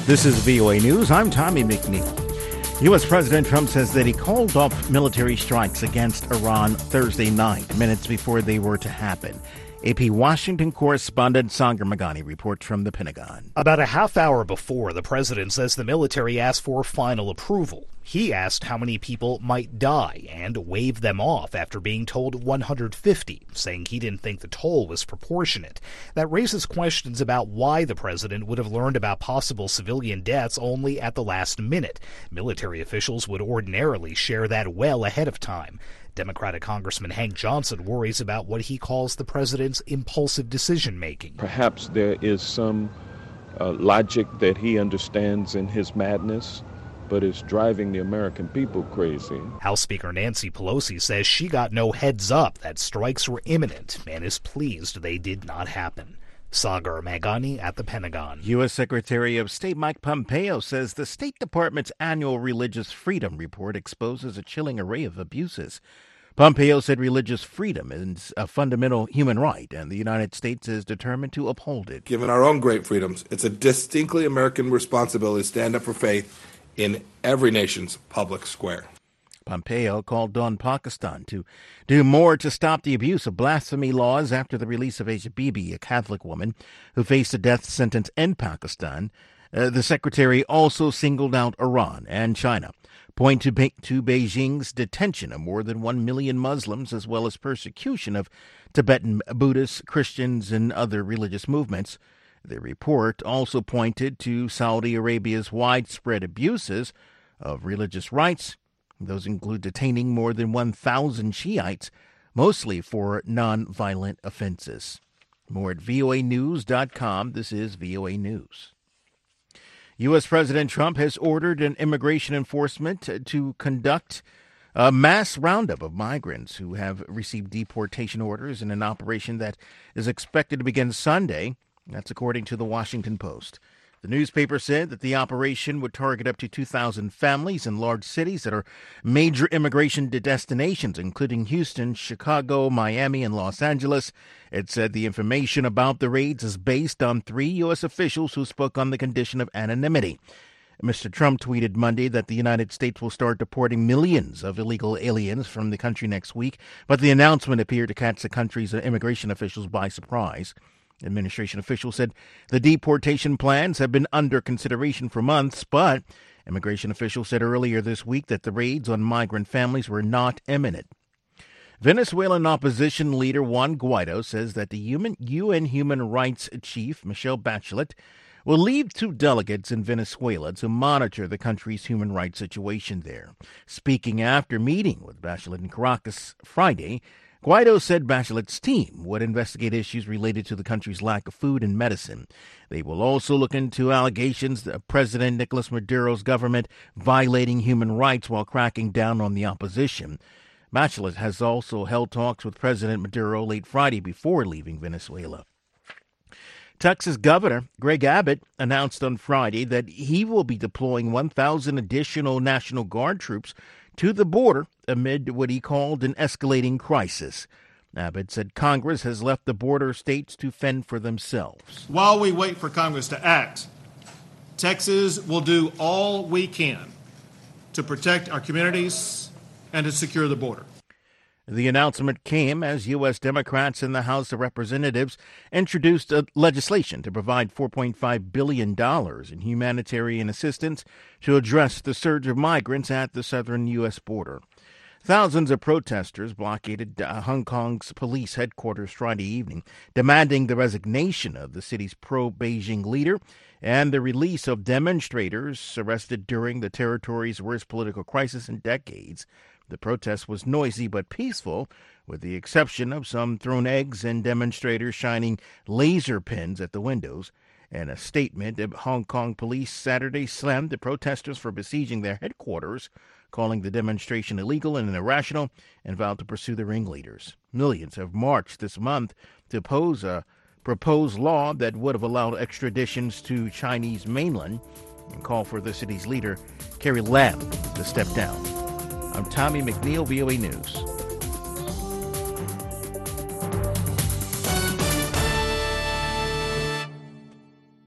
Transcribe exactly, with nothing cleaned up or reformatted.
This is V O A News. I'm Tommy McNeil. U S. President Trump says that he called off military strikes against Iran Thursday night, minutes before they were to happen. A P Washington correspondent Sagar Meghani reports from the Pentagon. About a half hour before, the president says the military asked for final approval. He asked how many people might die and waved them off after being told one hundred fifty, saying he didn't think the toll was proportionate. That raises questions about why the president would have learned about possible civilian deaths only at the last minute. Military officials would ordinarily share that well ahead of time. Democratic Congressman Hank Johnson worries about what he calls the president's impulsive decision-making. Perhaps there is some uh, logic that he understands in his madness, but is driving the American people crazy. House Speaker Nancy Pelosi says she got no heads up that strikes were imminent and is pleased they did not happen. Sagar Meghani at the Pentagon. U S. Secretary of State Mike Pompeo says the State Department's annual Religious Freedom Report exposes a chilling array of abuses. Pompeo said religious freedom is a fundamental human right, and the United States is determined to uphold it. Given our own great freedoms, it's a distinctly American responsibility to stand up for faith in every nation's public square. Pompeo called on Pakistan to do more to stop the abuse of blasphemy laws after the release of Asia Bibi, a Catholic woman who faced a death sentence in Pakistan. Uh, the secretary also singled out Iran and China, point to, Be- to Beijing's detention of more than one million Muslims, as well as persecution of Tibetan Buddhists, Christians, and other religious movements. The report also pointed to Saudi Arabia's widespread abuses of religious rights. Those include detaining more than one thousand Shiites, mostly for nonviolent offenses. More at V O A news dot com. This is V O A News. U S. President Trump has ordered an immigration enforcement to conduct a mass roundup of migrants who have received deportation orders in an operation that is expected to begin Sunday. That's according to the Washington Post. The newspaper said that the operation would target up to two thousand families in large cities that are major immigration destinations, including Houston, Chicago, Miami, and Los Angeles. It said the information about the raids is based on three U S officials who spoke on the condition of anonymity. Mister Trump tweeted Monday that the United States will start deporting millions of illegal aliens from the country next week, but the announcement appeared to catch the country's immigration officials by surprise. Administration officials said the deportation plans have been under consideration for months, but immigration officials said earlier this week that the raids on migrant families were not imminent. Venezuelan opposition leader Juan Guaido says that the U N Human Rights Chief, Michelle Bachelet, will lead two delegates in Venezuela to monitor the country's human rights situation there. Speaking after meeting with Bachelet in Caracas Friday, Guaido said Bachelet's team would investigate issues related to the country's lack of food and medicine. They will also look into allegations that President Nicolas Maduro's government violating human rights while cracking down on the opposition. Bachelet has also held talks with President Maduro late Friday before leaving Venezuela. Texas Governor Greg Abbott announced on Friday that he will be deploying one thousand additional National Guard troops to the border amid what he called an escalating crisis. Abbott said Congress has left the border states to fend for themselves. While we wait for Congress to act, Texas will do all we can to protect our communities and to secure the border. The announcement came as U S. Democrats in the House of Representatives introduced a legislation to provide four point five billion dollars in humanitarian assistance to address the surge of migrants at the southern U S border. Thousands of protesters blockaded uh, Hong Kong's police headquarters Friday evening, demanding the resignation of the city's pro-Beijing leader and the release of demonstrators arrested during the territory's worst political crisis in decades. The protest was noisy but peaceful, with the exception of some thrown eggs and demonstrators shining laser pens at the windows. In a statement, Hong Kong police Saturday slammed the protesters for besieging their headquarters, calling the demonstration illegal and irrational, and vowed to pursue the ringleaders. Millions have marched this month to oppose a proposed law that would have allowed extraditions to Chinese mainland and call for the city's leader, Carrie Lam, to step down. I'm Tommy McNeil, V O A News.